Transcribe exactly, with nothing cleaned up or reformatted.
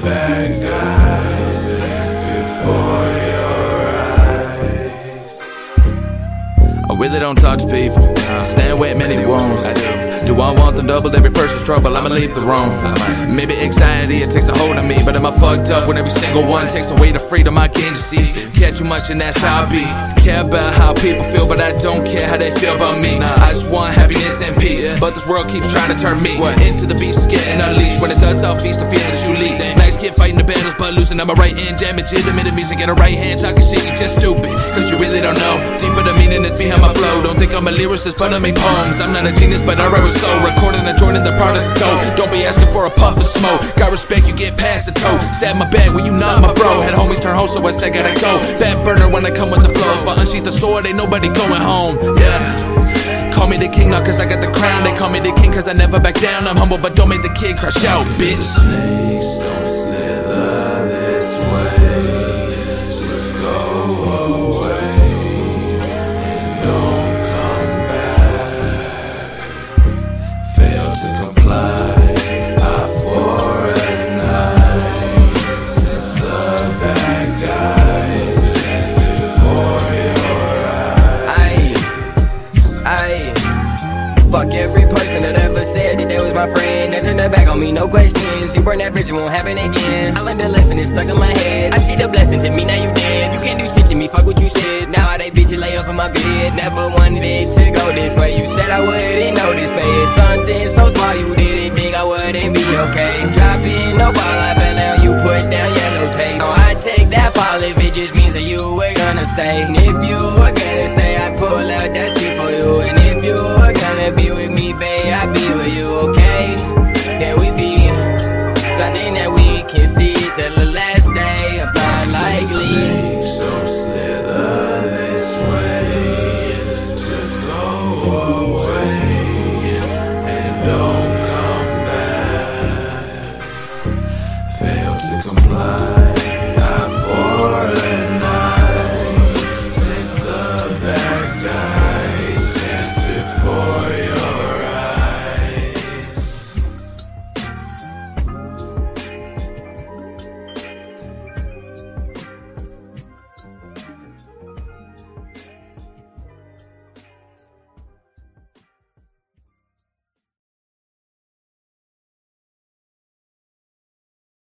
bad guys before your eyes. I really don't talk to people, stand where many won't. Do I want them doubled? Every person's trouble, I'ma leave the room. Maybe anxiety, it takes a hold on me, but am I fucked up when every single one takes away the freedom I can to see? Care too much and that's how I be. Care about how people feel, but I don't care how they feel about me. I just want happiness and peace, but this world keeps trying to turn me into the beast, getting unleashed. When it does, I'll feast the fear that you lead. Max kid fighting the battles, but losing on my right hand. Damaging the middle music in the right hand. Talking shit, you just stupid, cause you really don't know. Deeper the meaning is behind my flow. Don't think I'm a lyricist, but I make poems. I'm not a genius, but I write with soul. Recording and joining the product's dope. Don't be asking for a puff of smoke. Got respect, you get past the toe. Stab my bag when you not my bro. Had homies turn host, so I said gotta go. Bad burner when I come with the flow. If I unsheath the sword, ain't nobody going home. Yeah. Call me the king not cause I got the crown. They call me the king cause I never back down. I'm humble but don't make the kid crush out, bitch. Snakes don't slither this way. Just go away and don't come back. Fail to comply. Eye for a night. Since the bad guys before your eyes. Aye, fuck every person that ever said that they was my friend. That turned their back on me, no questions. You burn that bridge, it won't happen again. I learned the lesson, it's stuck in my head. I see the blessing to me, now you dead. You can't do shit to me, fuck what you said. Now all they bitches lay up in my bed. Never wanted it to go this way. You said I wouldn't notice, but it's something so small you did it big, I wouldn't be okay. Dropping no ball, I fell down, you put down yellow tape. So I take that fall if it just means that you were gonna stay. And if you were gonna stay, I'd pull out that seat for you. And if you were gonna be with me, babe, I'd be with you, okay? Then we be something that we can see till the last day of our likely. Snakes don't slither this way. Just go away and don't come back. Fail to comply.